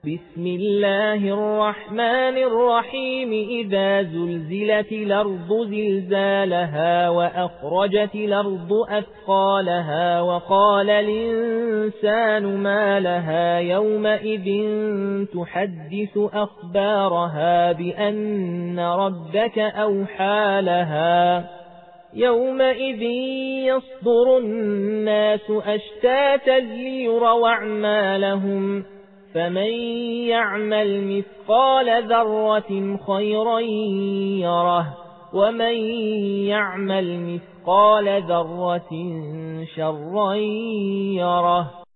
بسم الله الرحمن الرحيم إذا زلزلت الأرض زلزالها وأخرجت الأرض أثقالها وقال الإنسان ما لها يومئذ تحدث أخبارها بأن ربك أوحى لها يومئذ يصدر الناس أشتاتا ليروا أعمالهم فمن يعمل مثقال ذرة خيرا يره ومن يعمل مثقال ذرة شرا يره